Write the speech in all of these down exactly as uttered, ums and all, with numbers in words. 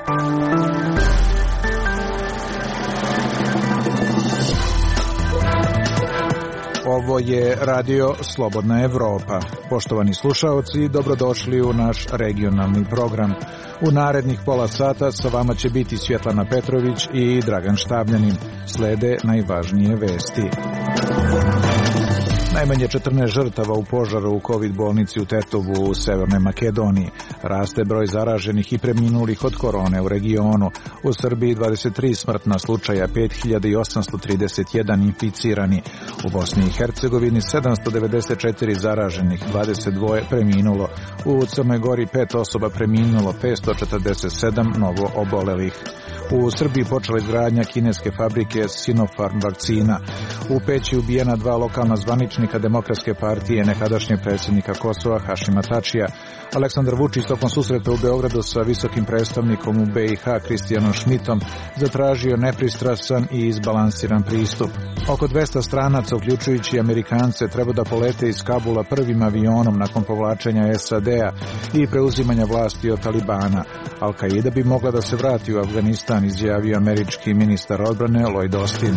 Ovo je Radio Slobodna Evropa. Poštovani slušaoci, dobrodošli u naš regionalni program. U narednih pola sata sa vama će biti Svjetlana Petrović i Dragan Štabljanin. Slede najvažnije vesti. Najmanje četrnaest žrtava u požaru u kovid bolnici u Tetovu u Severnoj Makedoniji. Raste broj zaraženih i preminulih od korone u regionu. U Srbiji dvadeset tri smrtna slučaja, pet hiljada osamsto trideset jedan inficirani. U Bosni i Hercegovini sedamsto devedeset četiri zaraženih, dvadeset dva preminulo. U Crnoj Gori pet osoba preminulo, petsto četrdeset sedam novo obolelih. U Srbiji počela izgradnja kineske fabrike Sinopharm vakcina. U Peći ubijena dva lokalna zvaničnika Demokratske partije, nekadašnjeg predsjednika Kosova Hašima Tačija. Aleksandar Vučić tokom susreta u Beogradu sa visokim predstavnikom u B i H Kristijanom Šmitom zatražio nepristrasan i izbalansiran pristup. Oko dvesta stranaca, uključujući Amerikance, treba da polete iz Kabula prvim avionom nakon povlačenja S A D-a i preuzimanja vlasti od Talibana. Al-Qaida bi mogla da se vrati u Afganistan, izjavio američki ministar odbrane Lloyd Austin.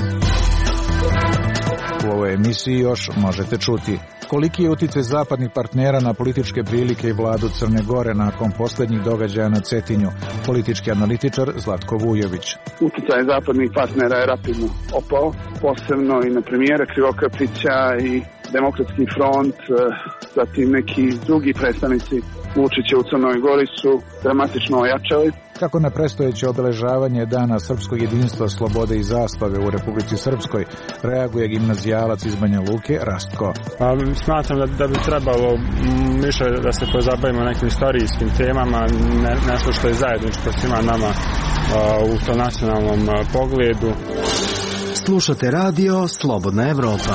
U ovoj emisiji još možete čuti koliki je uticaj zapadnih partnera na političke prilike i vladu Crne Gore nakon posljednjih događaja na Cetinju. Politički analitičar Zlatko Vujović. Uticaj zapadnih partnera je rapidno opao, posebno i na premijera Krivokapića i Demokratski front, zatim neki drugi predstavnici Vučića u Crnoj Gori su dramatično ojačali. Kako na predstojeće obeležavanje Dana srpskog jedinstva, slobode i zastave u Republici Srpskoj reaguje gimnazijalac iz Banja Luke Rastko. Pa, smatram da, da bi trebalo više da se pozabavimo nekim istorijskim temama, ne, nešto što je zajedničko svima nama uh, u tom nacionalnom uh, pogledu. Slušate Radio Slobodna Evropa.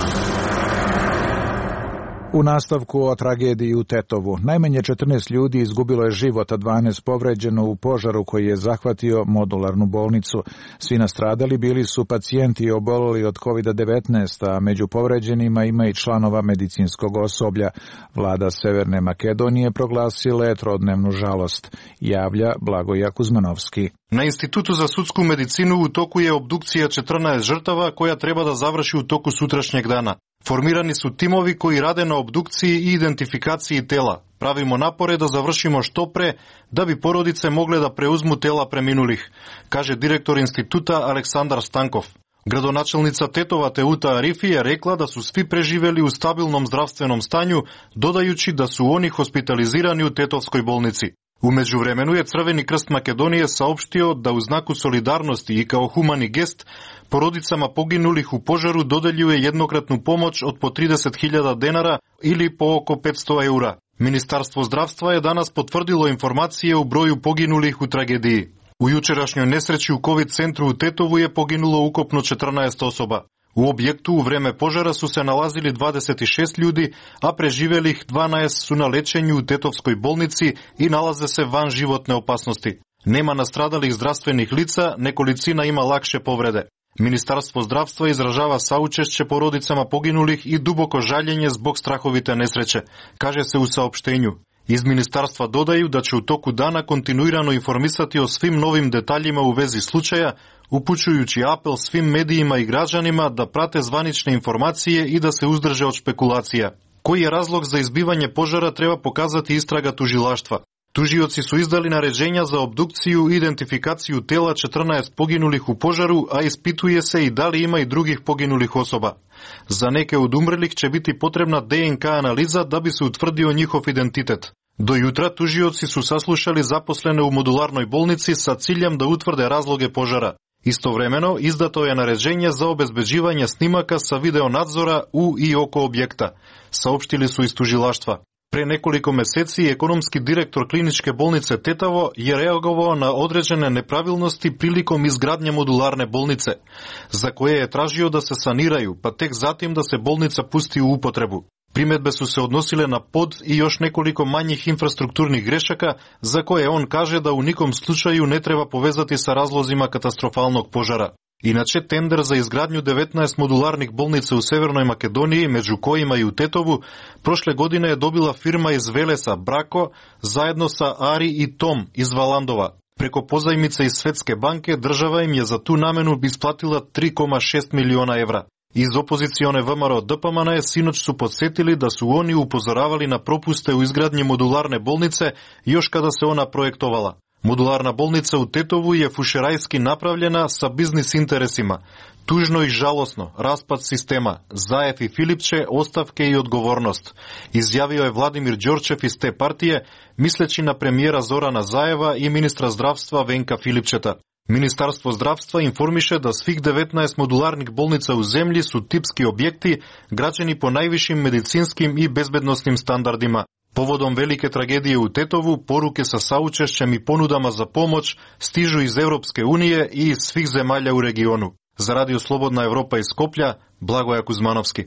U nastavku o tragediji u Tetovu. Najmanje četrnaest ljudi izgubilo je život, a dvanaest povređeno u požaru koji je zahvatio modularnu bolnicu. Svi nastradali bili su pacijenti oboleli od kovid devetnaest, a među povređenima ima i članova medicinskog osoblja. Vlada Severne Makedonije proglasila je trodnevnu žalost, javlja Blagoja Kuzmanovski. Na Institutu za sudsku medicinu u toku je obdukcija četrnaest žrtava koja treba da završi u toku sutrašnjeg dana. Formirani su timovi koji rade na obdukciji i identifikaciji tela. Pravimo napore da završimo što pre, da bi porodice mogle da preuzmu tela preminulih, kaže direktor instituta Aleksandar Stankov. Gradonačelnica Tetova Teuta Arifi je rekla da su svi preživeli u stabilnom zdravstvenom stanju, dodajući da su oni hospitalizirani u Tetovskoj bolnici. U međuvremenu je Crveni krst Makedonije saopštio da u znaku solidarnosti i kao humani gest porodicama poginulih u požaru dodeljuje jednokratnu pomoć od po trideset hiljada denara ili po oko petsto eura. Ministarstvo zdravstva je danas potvrdilo informacije o broju poginulih u tragediji. U jučerašnjoj nesreći u COVID centru u Tetovu je poginulo ukupno četrnaest osoba. U objektu u vreme požara su se nalazili dvadeset šest ljudi, a preživelih dvanaest su na lečenju u Tetovskoj bolnici i nalaze se van životne opasnosti. Nema nastradalih zdravstvenih lica, nekolicina ima lakše povrede. Ministarstvo zdravstva izražava saučešće porodicama poginulih i duboko žaljenje zbog strahovite nesreće, kaže se u saopštenju. Iz ministarstva dodaju da će u toku dana kontinuirano informisati o svim novim detaljima u vezi slučaja, upućujući apel svim medijima i građanima da prate zvanične informacije i da se uzdrže od špekulacija. Koji je razlog za izbivanje požara treba pokazati istraga tužilaštva. Tužioci su izdali naređenja za obdukciju i identifikaciju tela četrnaest poginulih u požaru, a ispituje se i da li ima i drugih poginulih osoba. Za neke od umrlih će biti potrebna D N K analiza da bi se utvrdio njihov identitet. Do jutra tužioci su saslušali zaposlene u modularnoj bolnici sa ciljem da utvrde razloge požara. Istovremeno izdato je naređenje za obezbeđivanje snimaka sa videonadzora u i oko objekta, saopštili su iz tužilaštva. Pre nekoliko meseci ekonomski direktor kliničke bolnice Tetovo je reagovao na određene nepravilnosti prilikom izgradnje modularne bolnice, za koje je tražio da se saniraju, pa tek zatim da se bolnica pusti u upotrebu. Primedbe su se odnosile na pod i još nekoliko manjih infrastrukturnih grešaka, za koje on kaže da u nikom slučaju ne treba povezati sa razlozima katastrofalnog požara. Inače, tender za izgradnju devetnaest modularnih bolnica u Severnoj Makedoniji, među kojima i u Tetovu, prošle godine je dobila firma iz Velesa Brako, zajedno sa Ari i Tom iz Valandova. Преко позајмица из Светске банке, држава им ја за ту намену би исплатила три кома шест милиона евра. Из опозиционе ВМРО Д П М Н синоќ су подсетили да су они упозоравали на пропусте у изградње модуларне болнице још када се она проектовала. Модуларна болница у Тетову е фушерајски направljena sa бизнис интересима. Тужно и жалосно, распад система, Заев и Филипче, оставке и одговорност. Изјавио е Владимир Ѓорчев из те партије, мислечи на премиера Зорана Заева и министра здравства Венка Филипчета. Министарство здравства информише да свих деветнаесет модуларних болница у земји су типски објекти, граđени по највишим медицинским и безбедносним стандардима. Поводом велике трагедија у Тетову, поруке са саучешќем и понудама за помоќ стижу из Европске Унија и из свих земаља у региону. За Радио Слободна Европа из Скопља, Благоја Кузмановски.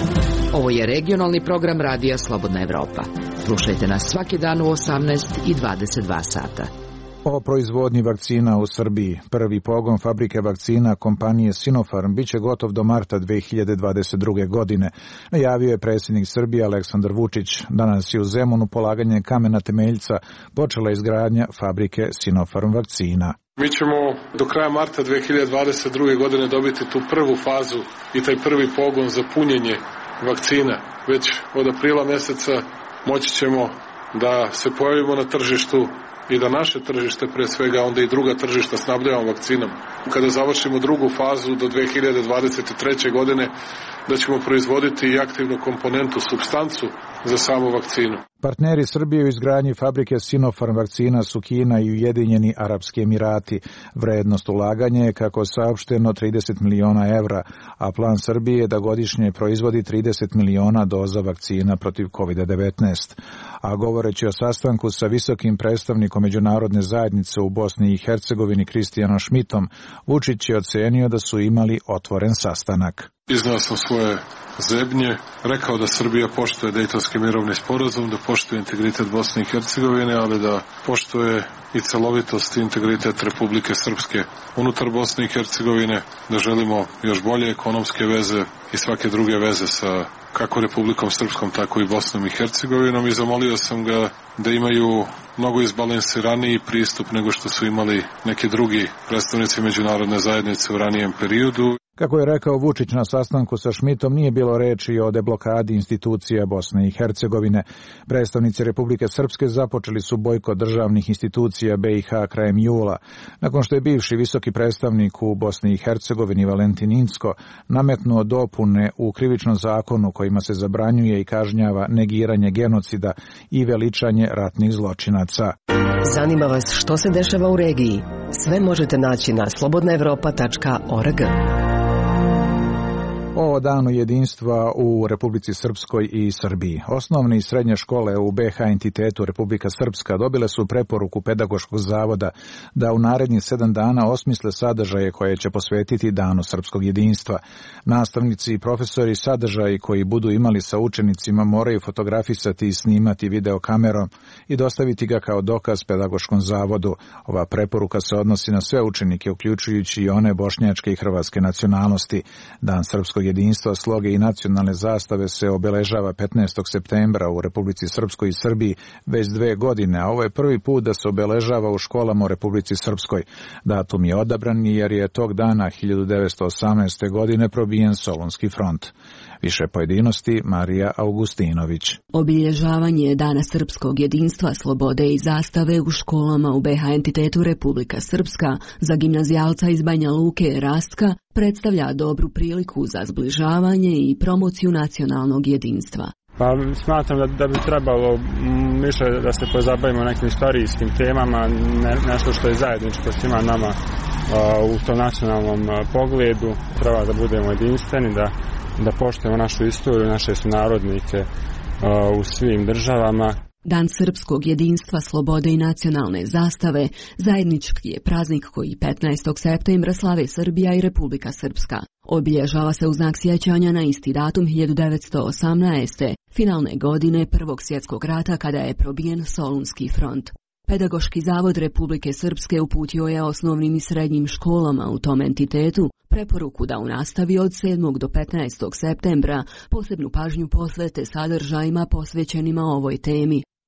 Ovo je regionalni program Radija Slobodna Evropa. Slušajte nas svaki dan u osamnaest i dvadeset dva sata. O proizvodnji vakcina u Srbiji. Prvi pogon fabrike vakcina kompanije Sinopharm biće gotov do marta dve hiljade dvadeset druge. godine. Najavio je predsjednik Srbije Aleksandar Vučić. Danas je u Zemunu polaganje kamena temeljca počela izgradnja fabrike Sinopharm vakcina. Mi ćemo do kraja marta dve hiljade dvadeset druge. godine dobiti tu prvu fazu i taj prvi pogon za punjenje vakcina. Već od aprila meseca moći ćemo da se pojavimo na tržištu i da naše tržište, pre svega, onda i druga tržišta snabdevamo vakcinom. Kada završimo drugu fazu do dve hiljade dvadeset treće. godine, da ćemo proizvoditi i aktivnu komponentu, supstancu za samu vakcinu. Partneri Srbije u izgradnji fabrike Sinopharm vakcina su Kina i Ujedinjeni Arapski Emirati. Vrednost ulaganja je, kako saopšteno, trideset miliona evra, a plan Srbije je da godišnje proizvodi trideset miliona doza vakcina protiv kovid devetnaest. A govoreći o sastanku sa visokim predstavnikom međunarodne zajednice u Bosni i Hercegovini Kristijanom Šmitom, Vučić je ocenio da su imali otvoren sastanak. Iznao sam svoje zebnje, rekao da Srbija poštuje Dejtonski mirovni sporazum, da poštuje integritet Bosne i Hercegovine, ali da poštuje i celovitost i integritet Republike Srpske unutar Bosne i Hercegovine, da želimo još bolje ekonomske veze i svake druge veze sa kako Republikom Srpskom, tako i Bosnom i Hercegovinom, i zamolio sam ga da imaju mnogo izbalansiraniji pristup nego što su imali neki drugi predstavnici međunarodne zajednice u ranijem periodu. Kako je rekao Vučić na sastanku sa Šmitom, nije bilo reči o deblokadi institucija Bosne i Hercegovine. Predstavnici Republike Srpske započeli su bojkot državnih institucija B i H krajem jula, nakon što je bivši visoki predstavnik u Bosni i Hercegovini Valentin Incko nametnuo dopune u krivičnom zakonu kojima se zabranjuje i kažnjava negiranje genocida i veličanje ratnih zločinaca. Zanima vas što se dešava u regiji? Sve možete naći na slobodna evropa tačka org. O danu jedinstva u Republici Srpskoj i Srbiji. Osnovne i srednje škole u B H entitetu Republika Srpska dobile su preporuku Pedagoškog zavoda da u narednih sedam dana osmisle sadržaje koje će posvetiti danu srpskog jedinstva. Nastavnici i profesori sadržaji koji budu imali sa učenicima moraju fotografisati i snimati videokamerom i dostaviti ga kao dokaz Pedagoškom zavodu. Ova preporuka se odnosi na sve učenike, uključujući i one bošnjačke i hrvatske nacionalnosti. Dan srpskog jedinstva, sloge i nacionalne zastave se obeležava petnaestog septembra u Republici Srpskoj i Srbiji već dve godine, a ovo je prvi put da se obeležava u školama u Republici Srpskoj. Datum je odabran jer je tog dana hiljadu devetsto osamnaeste. godine probijen Solunski front. Više pojedinosti, Marija Augustinović. Obilježavanje Dana srpskog jedinstva, slobode i zastave u školama u B H entitetu Republika Srpska za gimnazijalca iz Banja Luke Rastka predstavlja dobru priliku za zbližavanje i promociju nacionalnog jedinstva. Pa smatram da, da bi trebalo više da se pozabavimo nekim istorijskim temama, ne, nešto što je zajedničko svima nama uh, u tom nacionalnom uh, pogledu. Treba da budemo jedinstveni, da, da poštujemo našu istoriju, naše sunarodnike uh, u svim državama. Dan srpskog jedinstva, slobode i nacionalne zastave zajednički je praznik koji petnaestog septembra slave Srbija i Republika Srpska. Obilježava se u znak sjećanja na isti datum hiljadu devetsto osamnaeste. finalne godine Prvog svjetskog rata kada je probijen Solunski front. Pedagoški zavod Republike Srpske uputio je osnovnim i srednjim školama u tom entitetu preporuku da u nastavi od sedmog do petnaestog septembra posebnu pažnju posvete sadržajima posvećenima ovoj temi.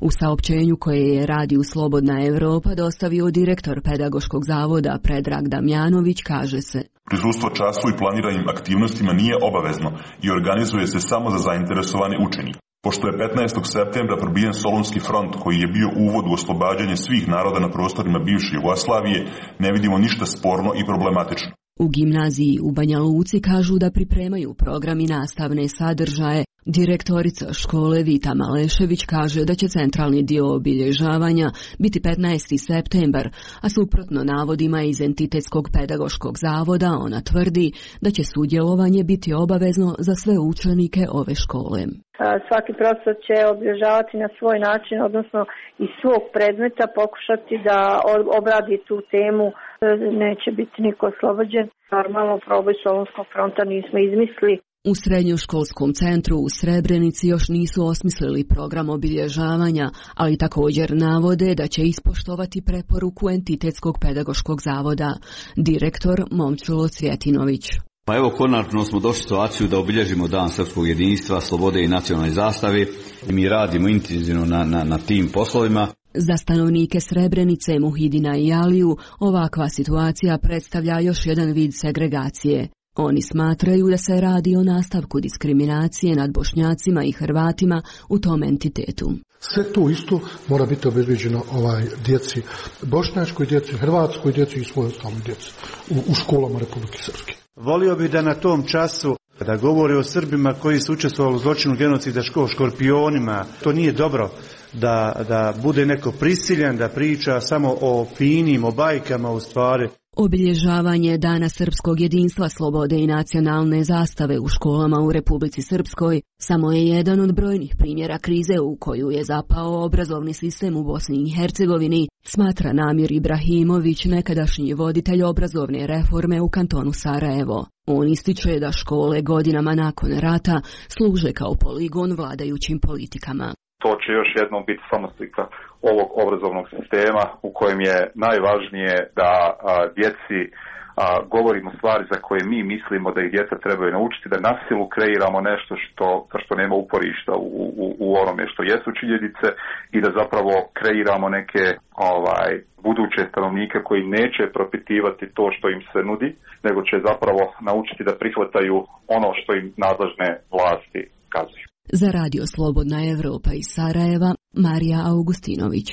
U saopćenju koje je Radio Slobodna Evropa dostavio direktor Pedagoškog zavoda Predrag Damjanović kaže se: Prisustvo času i planiranim aktivnostima nije obavezno i organizuje se samo za zainteresovane učenike. Pošto je petnaestog septembra probijen Solunski front koji je bio uvod u oslobađanje svih naroda na prostorima bivše Jugoslavije, ne vidimo ništa sporno i problematično. U gimnaziji u Banja Luci kažu da pripremaju program i nastavne sadržaje. Direktorica škole Vita Malešević kaže da će centralni dio obilježavanja biti petnaesti septembar, a suprotno navodima iz Entitetskog pedagoškog zavoda ona tvrdi da će sudjelovanje biti obavezno za sve učenike ove škole. Svaki profesor će obilježavati na svoj način, odnosno iz svog predmeta pokušati da obradi tu temu. Neće biti niko oslobođen. Normalno proboj Solunskog fronta nismo izmislili. U srednjoškolskom centru u Srebrenici još nisu osmislili program obilježavanja, ali također navode da će ispoštovati preporuku Entitetskog pedagoškog zavoda. Direktor Momčilo Cvjetinović. Pa evo, konačno smo došli u situaciju da obilježimo Dan srpskog jedinstva, slobode i nacionalne zastave i mi radimo intenzivno na, na, na tim poslovima. Za stanovnike Srebrenice, Muhidina i Aliju ovakva situacija predstavlja još jedan vid segregacije. Oni smatraju da se radi o nastavku diskriminacije nad Bošnjacima i Hrvatima u tom entitetu. Sve to isto mora biti obezbeđeno ovaj djeci, bošnjačkoj djeci, hrvatskoj djeci i svojoj ostaloj djeci u, u školama Republike Srpske. Volio bih da na tom času da govori o Srbima koji su učestvovali u zločinu genocida, škorpionima. To nije dobro da, da bude neko prisiljen da priča samo o finim, o bajkama u stvari. Obilježavanje Dana srpskog jedinstva, slobode i nacionalne zastave u školama u Republici Srpskoj samo je jedan od brojnih primjera krize u koju je zapao obrazovni sistem u Bosni i Hercegovini, smatra Namir Ibrahimović, nekadašnji voditelj obrazovne reforme u kantonu Sarajevo. On ističe da škole godinama nakon rata služe kao poligon vladajućim politikama. To će još jednom biti samo slika ovog obrazovnog sistema u kojem je najvažnije da a, djeci a, govorimo stvari za koje mi mislimo da ih djeca trebaju naučiti, da na silu kreiramo nešto što, što nema uporišta u, u, u onome što jesu činjenice i da zapravo kreiramo neke ovaj, buduće stanovnike koji neće propitivati to što im se nudi, nego će zapravo naučiti da prihvataju ono što im nadležne vlasti kazuju. Za Radio Slobodna Evropa iz Sarajeva, Marija Augustinović.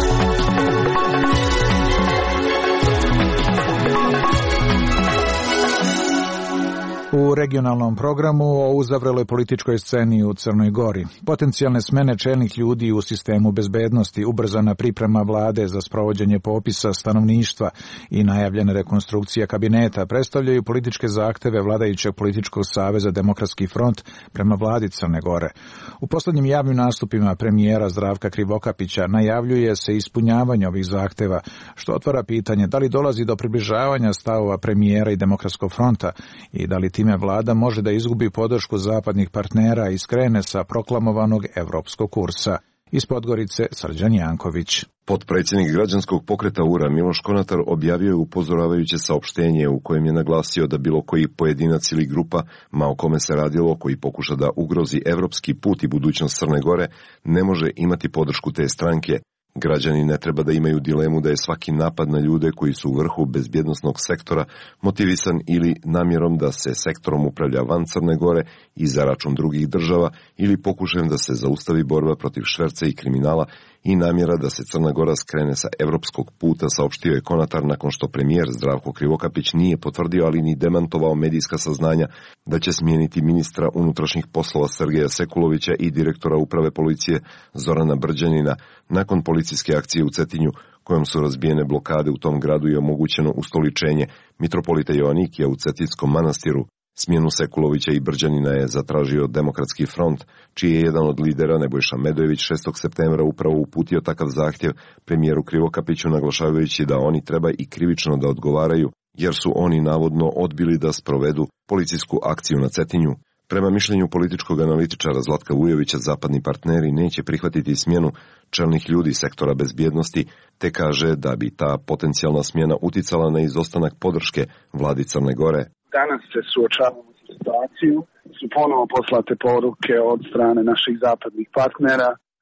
U regionalnom programu o uzavreloj političkoj sceni u Crnoj Gori, potencijalne smene čelnih ljudi u sistemu bezbednosti, ubrzana priprema vlade za sprovođenje popisa stanovništva i najavljena rekonstrukcija kabineta predstavljaju političke zahteve vladajućeg političkog saveza Demokratski front prema vladi Crne Gore. U poslednjim javnim nastupima premijera Zdravka Krivokapića najavljuje se ispunjavanje ovih zahteva, što otvara pitanje da li dolazi do približavanja stavova premijera i Demokratskog fronta i da li time vlada može da izgubi podršku zapadnih partnera i skrene sa proklamovanog evropskog kursa. Iz Podgorice, Srđan Janković. Potpredsjednik građanskog pokreta U R A Miloš Konatar objavio je upozoravajuće saopštenje u kojem je naglasio da bilo koji pojedinac ili grupa, ma o kome se radilo, koji pokuša da ugrozi evropski put i budućnost Crne Gore, ne može imati podršku te stranke. Građani ne treba da imaju dilemu da je svaki napad na ljude koji su u vrhu bezbjednosnog sektora motivisan ili namjerom da se sektorom upravlja van Crne Gore i za račun drugih država ili pokušajem da se zaustavi borba protiv šverca i kriminala i namjera da se Crna Gora skrene sa evropskog puta, saopštio je Konatar nakon što premijer Zdravko Krivokapić nije potvrdio, ali ni demantovao medijska saznanja da će smijeniti ministra unutrašnjih poslova Sergeja Sekulovića i direktora uprave policije Zorana Brđanina nakon policijske akcije u Cetinju, kojom su razbijene blokade u tom gradu i omogućeno ustoličenje mitropolita Joanikija u Cetinskom manastiru. Smjenu Sekulovića i Brđanina je zatražio Demokratski front, čiji je jedan od lidera, Nebojša Medojević, šestog septembra upravo uputio takav zahtjev premijeru Krivokapiću, naglašavajući da oni treba i krivično da odgovaraju, jer su oni navodno odbili da sprovedu policijsku akciju na Cetinju. Prema mišljenju političkog analitičara Zlatka Vujovića, zapadni partneri neće prihvatiti smjenu čelnih ljudi sektora bezbjednosti, te kaže da bi ta potencijalna smjena uticala na izostanak podrške vladi Crne Gore. Danas se suočavamo sa situaciju, su ponovo poslate poruke od strane naših zapadnih partnera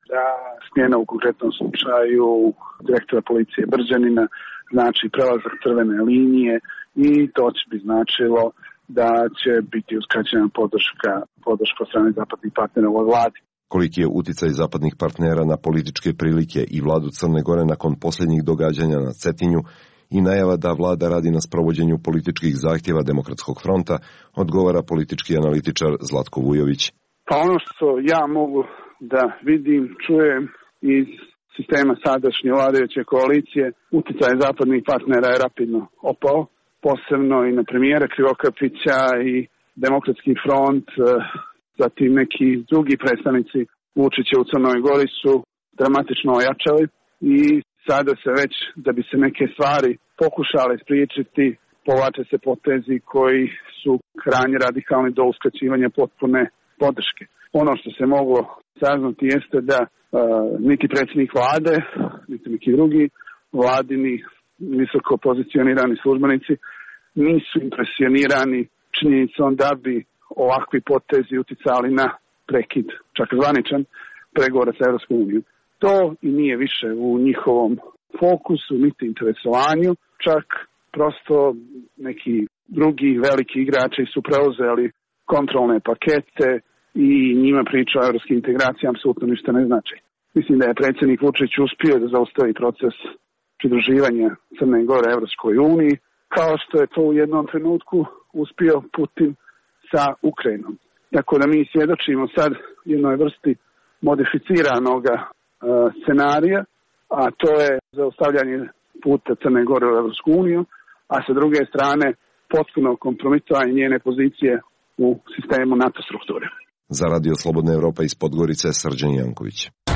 da smjena u konkretnom slučaju direktora policije Brđanina znači prelazak crvene linije i to će bi značilo da će biti uskraćena podrška, podrška od strane zapadnih partnera u ovoj vladi. Koliki je uticaj zapadnih partnera na političke prilike i vladu Crne Gore nakon posljednjih događanja na Cetinju i najava da vlada radi na sprovođenju političkih zahtjeva Demokratskog fronta, odgovara politički analitičar Zlatko Vujović. Pa ono što ja mogu da vidim, čujem iz sistema sadašnje vladajuće koalicije, uticaj zapadnih partnera je rapidno opao, posebno i na premijera Krivokapića i Demokratski front, zatim neki drugi predstavnici Vučića u Crnoj Gori su dramatično ojačali i sada se već, da bi se neke stvari pokušale spriječiti, povlače se potezi koji su krajnje radikalni do uskraćivanja potpune podrške. Ono što se moglo saznati jeste da uh, niti predsjednik vlade, niti neki drugi vladini visoko pozicionirani službenici nisu impresionirani činjenicom da bi ovakvi potezi uticali na prekid, čak zvaničan, pregovora sa Europskom unijom. To i nije više u njihovom fokusu, niti interesovanju, čak prosto neki drugi veliki igrači su preuzeli kontrolne pakete i njima priča o europskim integracijama apsolutno ništa ne znači. Mislim da je predsjednik Vučić uspio da zaustavi proces pridruživanja Crne Gore Europskoj uniji, kao što je to u jednom trenutku uspio Putin sa Ukrajinom. Tako da mi svjedočimo sad jednoj vrsti modificiranog uh, scenarija, a to je zaustavljanje puta Crne Gore u Europsku uniju, a sa druge strane potpuno kompromitovanje njene pozicije u sistemu NATO strukture. Za Radio Slobodna Evropa iz Podgorice, Srđan Janković.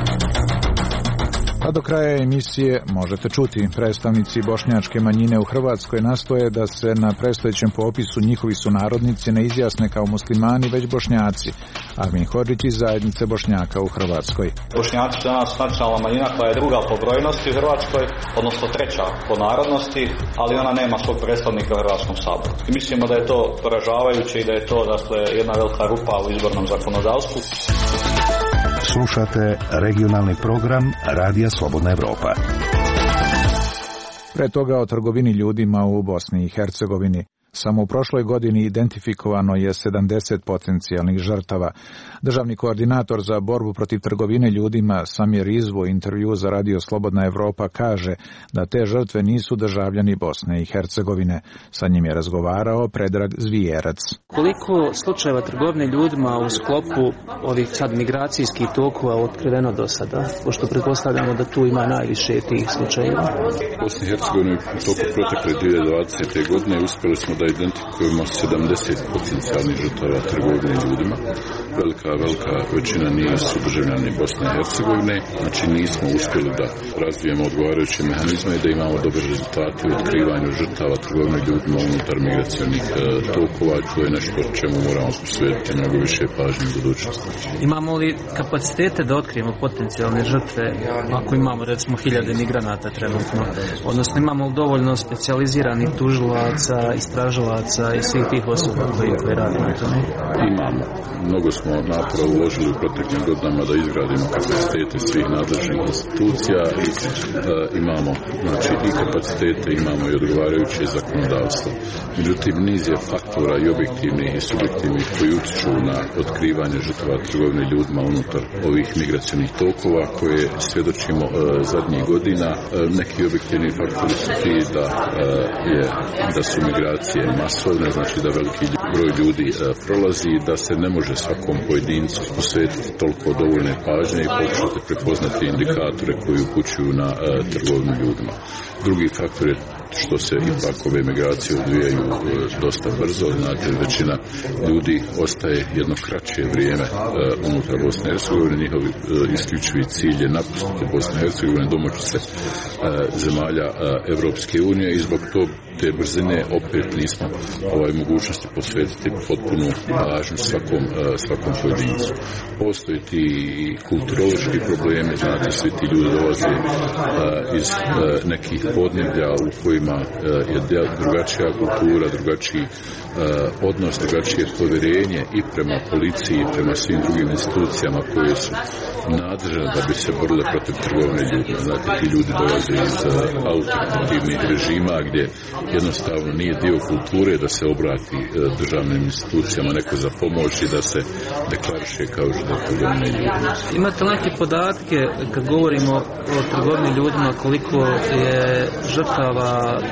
A do kraja emisije možete čuti, predstavnici bošnjačke manjine u Hrvatskoj nastoje da se na predstojećem popisu njihovi sunarodnici ne izjasne kao muslimani, već bošnjaci. Armin Hodžić iz zajednice Bošnjaka u Hrvatskoj. Bošnjaci su danas nacionalna manjina koja je druga po brojnosti u Hrvatskoj, odnosno treća po narodnosti, ali ona nema svog predstavnika u Hrvatskom saboru. I mislimo da je to poražavajuće i da je to dakle, jedna velika rupa u izbornom zakonodavstvu. Slušate regionalni program Radija Slobodna Evropa. Pre toga o trgovini ljudima u Bosni i Hercegovini. Samo u prošloj godini identifikovano je sedamdeset potencijalnih žrtava. Državni koordinator za borbu protiv trgovine ljudima Samir Rizvo u intervju za Radio Slobodna Evropa kaže da te žrtve nisu državljani Bosne i Hercegovine. Sa njim je razgovarao Predrag Zvijerac. Koliko slučajeva trgovine ljudima u sklopu ovih sad migracijskih tokova otkriveno do sada? Pošto pretpostavljamo da tu ima najviše tih slučajeva. U Bosni i Hercegovini u toku protekle dvije tisuće dvadesete. godine uspjeli smo da identifikujemo sedamdeset potencijalnih žrtava trgovine ljudima. Velika, velika većina nije su državljani Bosne i Hercegovine, znači nismo uspjeli da razvijemo odgovarajuće mehanizme i da imamo dobre rezultate u otkrivanju žrtava trgovine ljudima unutar migracionih e, tokova, to je nešto čemu moramo posvetiti mnogo više pažnje u budućnosti. Imamo li kapacitete da otkrijemo potencijalne žrtve ako imamo recimo hiljade migranata trenutno, odnosno imamo li dovoljno specijaliziranih tužilaca, istražilaca i svih tih osoba koji, koji rade na tome? Imamo. Mnogo smo napora uložili u proteklim godinama da izgradimo kapacitete svih nadležnih institucija i e, imamo znači, i kapacitete, imamo i odgovarajuće zakonodavstvo. Međutim, niz je faktora i objektivnih i subjektivnih koji utiču na otkrivanje žrtava trgovine ljudima unutar ovih migracionih tokova koje svjedočimo e, zadnjih godina. E, neki objektivni faktori su ti da, e, je, da su migracije masovne, znači da veliki broj ljudi e, prolazi, da se ne može svakom pojedincu posvetiti toliko dovoljne pažnje i pokušati prepoznati indikatore koji upućuju na e, trgovinu ljudima. Drugi faktor je što se ipak ove migracije odvijaju e, dosta brzo, znate, većina ljudi ostaje jedno kraće vrijeme e, unutar Bosne i Hercegovine, njihov e, isključivi cilj je napustiti Bosne i Hercegovine, domoći se e, zemalja e, Evropske unije i zbog to te brzine opet nismo ovaj mogućnosti posvetiti potpunu pažnju svakom, svakom pojedincu. Postoji ti kulturološki problemi, znate, svi ti ljudi dolaze iz nekih podneblja u kojima je drugačija kultura, drugačiji odnos, drugačije povjerenje i prema policiji i prema svim drugim institucijama koje su nadležne da bi se borile protiv trgovine ljudima. Znate, ti ljudi dolaze iz autoritativnih režima gdje jednostavno nije dio kulture da se obrati državnim institucijama neko za pomoć i da se deklariše kao što je trgovine ljudima. Imate neke podatke kad govorimo o trgovini ljudima, koliko je žrtava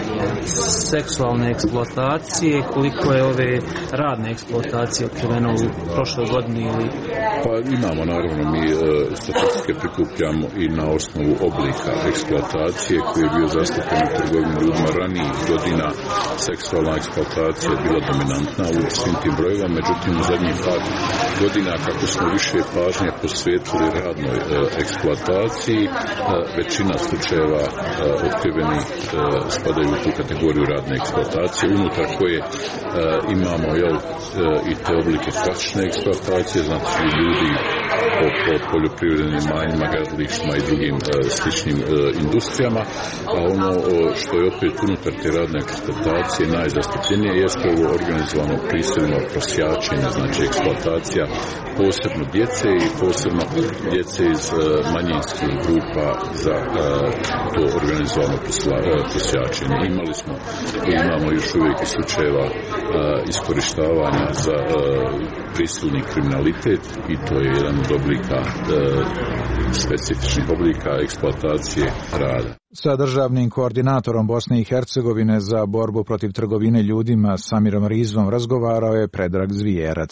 seksualne eksploatacije, koliko je ove radne eksploatacije otkriveno u prošloj godini? Ili... Pa imamo, naravno, mi e, statistike prikupljamo i na osnovu oblika eksploatacije koji je bio zastupljen u trgovini ljudima ranijih godina. Seksualna eksploatacija je bila dominantna u svim tim brojima, međutim u zadnjih par godina kako smo više pažnje posvetili radnoj e, eksploataciji, e, većina slučajeva e, otkrivenih e, spadaju u tu kategoriju radne eksploatacije, unutar koje e, imamo jel, e, i te oblike klasične eksploatacije, znači ljudi po, po poljoprivrednim imanjima, gradilištima i drugim e, sličnim e, industrijama, a ono o, što je opet unutar te radne eksploatacije najzastupljenije jeste ovo organizovano prisilno prosjačenje, znači eksploatacija posebno djece i posebno djece iz e, manjinskih grupa za e, to organizovano prosjačenje. Imali smo i imamo još uvijek i slučajeva e, iskorištavanja za e, prisilni kriminalitet i to je jedan od oblika, e, specifičnih oblika eksploatacije rada. Sa državnim koordinatorom Bosne i Hercegovine za borbu protiv trgovine ljudima Samirom Rizvom razgovarao je Predrag Zvijerac.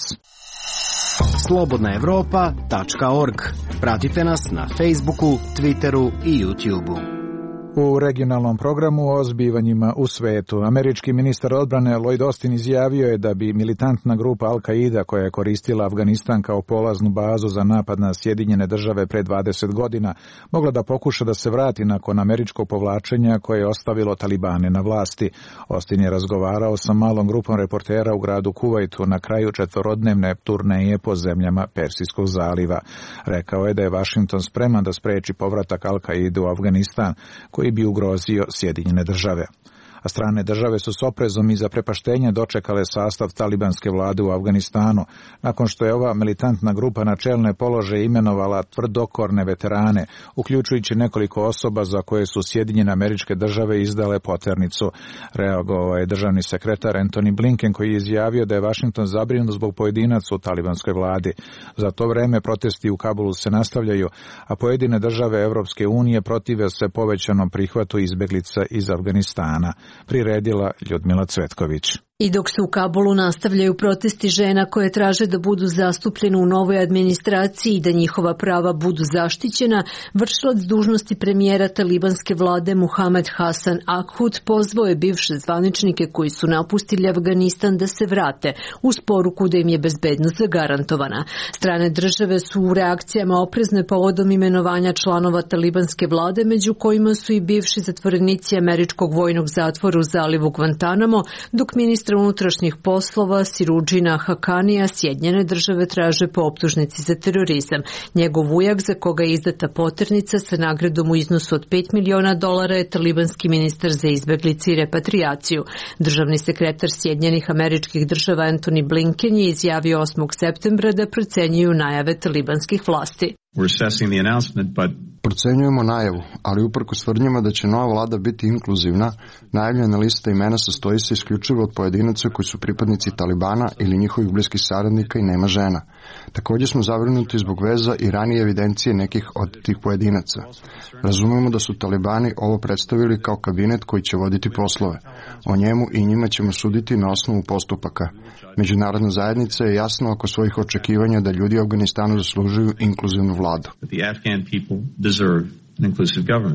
slobodna evropa tačka org. Pratite nas na Facebooku, Twitteru i YouTubeu. U regionalnom programu o zbivanjima u svetu, američki ministar odbrane Lloyd Austin izjavio je da bi militantna grupa Al-Qaida, koja je koristila Afganistan kao polaznu bazu za napad na Sjedinjene države pre dvadeset godina, mogla da pokuša da se vrati nakon američkog povlačenja koje je ostavilo Talibane na vlasti. Austin je razgovarao sa malom grupom reportera u gradu Kuvajtu na kraju četvorodnevne turneje po zemljama Persijskog zaliva. Rekao je da je Vašington spreman da spreči povratak Al-Qaide u Afganistan, koji bi ugrozio Sjedinjene države. A strane države su s oprezom i zaprepaštenje dočekale sastav talibanske vlade u Afganistanu, nakon što je ova militantna grupa na čelne položaje imenovala tvrdokorne veterane, uključujući nekoliko osoba za koje su Sjedinjene Američke Države izdale poternicu. Reagovao je državni sekretar Antony Blinken, koji je izjavio da je Vašington zabrinut zbog pojedinaca u talibanskoj vladi. Za to vreme protesti u Kabulu se nastavljaju, a pojedine države Evropske unije protive se povećanom prihvatu izbeglica iz Afganistana. Priredila Ljudmila Cvetković. I dok se u Kabulu nastavljaju protesti žena koje traže da budu zastupljene u novoj administraciji i da njihova prava budu zaštićena, vršilac dužnosti premijera talibanske vlade Muhamed Hasan Akhud pozvao je bivše zvaničnike koji su napustili Afganistan da se vrate, uz poruku da im je bezbednost zagarantovana. Strane države su u reakcijama oprezne povodom imenovanja članova talibanske vlade, među kojima su i bivši zatvorenici američkog vojnog zatvora u zalivu Guantanamo, dok ministar unutrašnjih poslova Sirudžina Hakanija Sjedinjene države traže po optužnici za terorizam. Njegov ujak, za koga je izdata poternica sa nagradom u iznosu od pet miliona dolara, je talibanski ministar za izbeglice i repatrijaciju. Državni sekretar Sjedinjenih Američkih Država Antony Blinken je izjavio osmog septembra da procenjuju najave talibanskih vlasti. Procenjujemo najavu, ali uprkos tvrdnjama da će nova vlada biti inkluzivna, najavljena lista imena sastoji se isključivo od pojedinaca koji su pripadnici Talibana ili njihovih bliskih saradnika i nema žena. Također smo zabrinuti zbog veza i ranije evidencije nekih od tih pojedinaca. Razumemo da su Talibani ovo predstavili kao kabinet koji će voditi poslove. O njemu i njima ćemo suditi na osnovu postupaka. Međunarodna zajednica je jasna oko svojih očekivanja da ljudi u Afganistanu zaslužuju inkluzivnu vladu.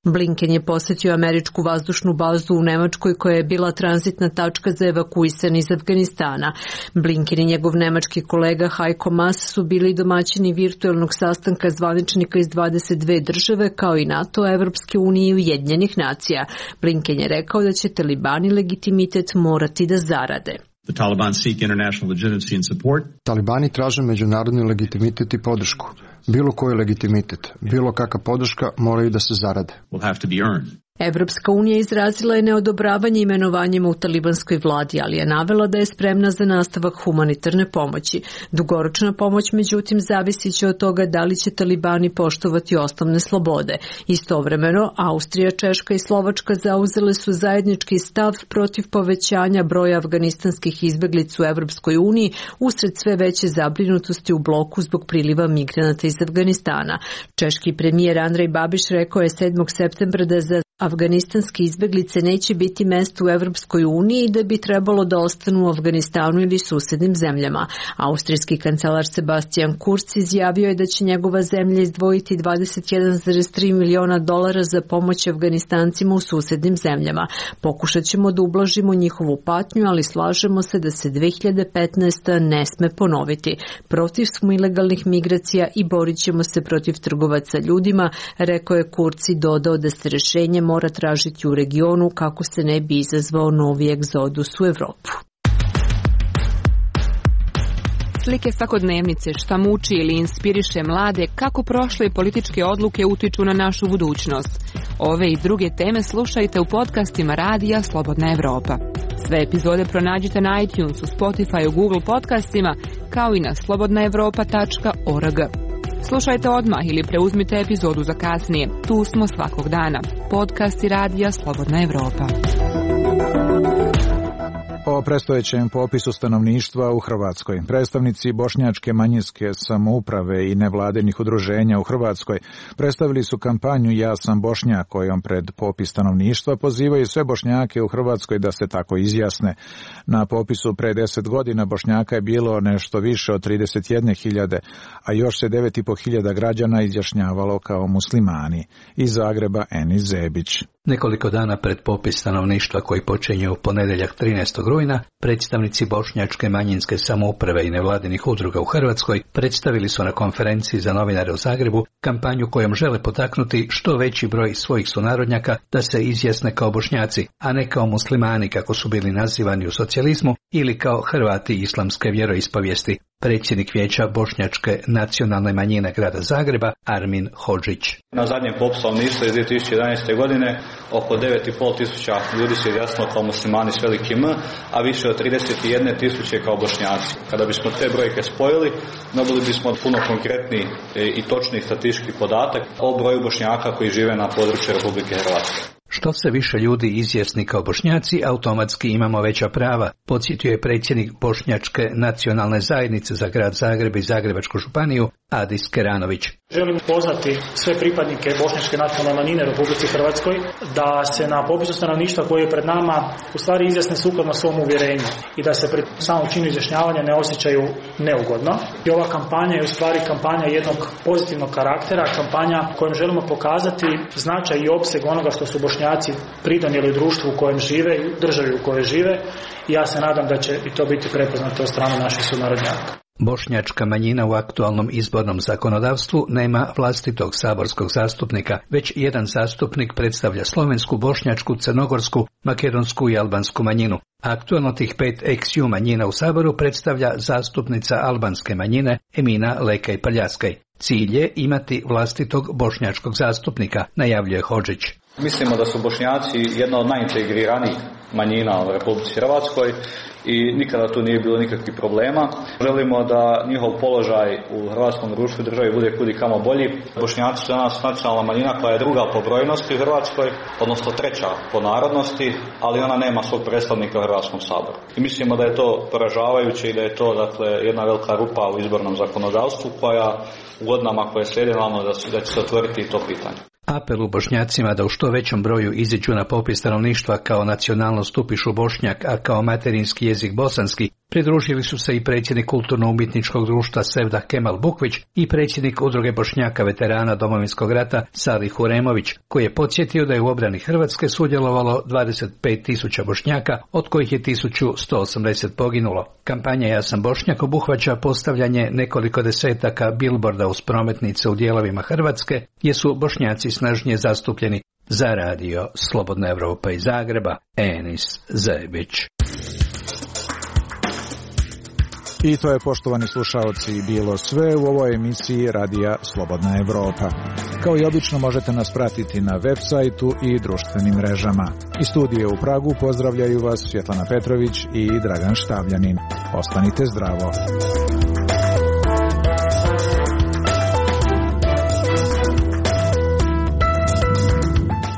Blinken je posjetio američku vazdušnu bazu u Nemačkoj koja je bila tranzitna tačka za evakuisane iz Afganistana. Blinken i njegov nemački kolega Heiko Maas su bili domaćini virtuelnog sastanka zvaničnika iz dvadeset dve države kao i NATO, Evropske unije i Ujedinjenih nacija. Blinken je rekao da će talibani legitimitet morati da zarade. The Taliban seek international legitimacy and support. Talibani traže međunarodni legitimitet i podršku. Bilo koji legitimitet, bilo kakva podrška moraju da se zarade. Will have to be earned. Evropska unija izrazila je neodobravanje imenovanjima u talibanskoj vladi, ali je navela da je spremna za nastavak humanitarne pomoći. Dugoročna pomoć, međutim, zavisit će od toga da li će talibani poštovati osnovne slobode. Istovremeno, Austrija, Češka i Slovačka zauzele su zajednički stav protiv povećanja broja afganistanskih izbeglica u Evropskoj uniji usred sve veće zabrinutosti u bloku zbog priliva migranata iz Afganistana. Češki premijer Andrej Babiš rekao je sedmog septembra da za afganistanske izbeglice neće biti mesto u Evropskoj uniji i da bi trebalo da ostanu u Afganistanu ili susednim zemljama. Austrijski kancelar Sebastian Kurz izjavio je da će njegova zemlja izdvojiti dvadeset jedan zarez tri miliona dolara za pomoć Afganistancima u susednim zemljama. Pokušat ćemo da ublažimo njihovu patnju, ali slažemo se da se dve hiljade petnaeste. ne sme ponoviti. Protiv smo ilegalnih migracija i borit ćemo se protiv trgovaca ljudima, rekao je Kurz i dodao da se rešenje mora tražiti u regionu kako se ne bi izazvao novi egzodus u Evropu. Slike svakodnevnice, šta muči ili inspiriše mlade, kako prošle političke odluke utiču na našu budućnost. Ove i druge teme slušajte u podcastima Radija Slobodna Evropa. Sve epizode pronađite na iTunesu, Spotify, Google podcastima, kao i na slobodna evropa tačka org. Slušajte odmah ili preuzmite epizodu za kasnije. Tu smo svakog dana. Podcasti Radija Slobodna Evropa. O predstojećem popisu stanovništva u Hrvatskoj. Predstavnici bošnjačke manjinske samouprave i nevladinih udruženja u Hrvatskoj predstavili su kampanju Ja sam Bošnjak, kojom pred popis stanovništva pozivaju sve Bošnjake u Hrvatskoj da se tako izjasne. Na popisu pre deset godina Bošnjaka je bilo nešto više od trideset jedne hiljade, a još se devet i po hiljada građana izjašnjavalo kao muslimani. Iz Zagreba Enis Zebić. Nekoliko dana pred popis stanovništva koji počinje u ponedeljak trinaestog rujna, predstavnici bošnjačke manjinske samouprave i nevladinih udruga u Hrvatskoj predstavili su na konferenciji za novinare u Zagrebu kampanju kojom žele potaknuti što veći broj svojih sunarodnjaka da se izjasne kao Bošnjaci, a ne kao muslimani kako su bili nazivani u socijalizmu ili kao Hrvati islamske vjeroispovijesti. Predsjednik vijeća bošnjačke nacionalne manjine grada Zagreba Armin Hodžić. Na zadnjem popisu stanovništva iz dvije tisuće jedanaeste. godine oko devet i pol tisuća ljudi se izjasnilo kao muslimani s velikim M, a više od trideset jedne tisuće kao Bošnjaci. Kada bismo te brojke spojili, dobili bismo puno konkretni i točni statistički podatak o broju Bošnjaka koji žive na području Republike Hrvatske. Što se više ljudi izjasni kao Bošnjaci, automatski imamo veća prava, podsjetio je predsjednik Bošnjačke nacionalne zajednice za grad Zagreb i Zagrebačku županiju Adis Keranović. Želim pozvati sve pripadnike bošnjačke nacionalne manjine u Republici Hrvatskoj da se na popisu stanovništva koji je pred nama u stvari izjasne sukladno svom uvjerenju i da se pred samom činu izjašnjavanja ne osjećaju neugodno. I ova kampanja je u stvari kampanja jednog pozitivnog karaktera, kampanja kojom želimo pokazati značaj i opseg onoga što su Bošnjaci pridonijeli društvu u kojem žive i državi u kojoj žive i ja se nadam da će i to biti prepoznato od strane naših sunarodnjaka. Bošnjačka manjina u aktualnom izbornom zakonodavstvu nema vlastitog saborskog zastupnika, već jedan zastupnik predstavlja slovensku, bošnjačku, crnogorsku, makedonsku i albansku manjinu. Aktualno tih pet ex-ju manjina u saboru predstavlja zastupnica albanske manjine Emina Lekaj Paljaskaj. Cilj je imati vlastitog bošnjačkog zastupnika, najavljuje Hodžić. Mislimo da su Bošnjaci jedna od najintegriranijih manjina u Republici Hrvatskoj i nikada tu nije bilo nikakvih problema. Želimo da njihov položaj u hrvatskom društvu i državi bude kudi kamo bolji. Bošnjaci su danas nacionalna manjina koja je druga po brojnosti u Hrvatskoj, odnosno treća po narodnosti, ali ona nema svog predstavnika u Hrvatskom saboru. I mislimo da je to poražavajuće i da je to dakle jedna velika rupa u izbornom zakonodavstvu koja u godinama koje slijede, da će se otvoriti to pitanje. Apelu Bošnjacima da u što većem broju iziđu na popis stanovništva kao nacionalnost upišu Bošnjak, a kao materinski jezik bosanski, pridružili su se i predsjednik Kulturno-umjetničkog društva Sevda Kemal Bukvić i predsjednik Udruge Bošnjaka veterana Domovinskog rata Salih Huremović, koji je podsjetio da je u obrani Hrvatske sudjelovalo dvadeset pet tisuća Bošnjaka, od kojih je tisuću sto osamdeset poginulo. Kampanja Ja sam Bošnjak obuhvaća postavljanje nekoliko desetaka bilborda uz prometnice u dijelovima Hrvatske, gdje su Bošnjaci snažnije zastupljeni. Za radio Slobodna Evropa iz Zagreba, Enis Zebić. I to je, poštovani slušaoci, bilo sve u ovoj emisiji Radija Slobodna Evropa. Kao i obično možete nas pratiti na web sajtu i društvenim mrežama. Iz studije u Pragu pozdravljaju vas Svjetlana Petrović i Dragan Štavljanin. Ostanite zdravo.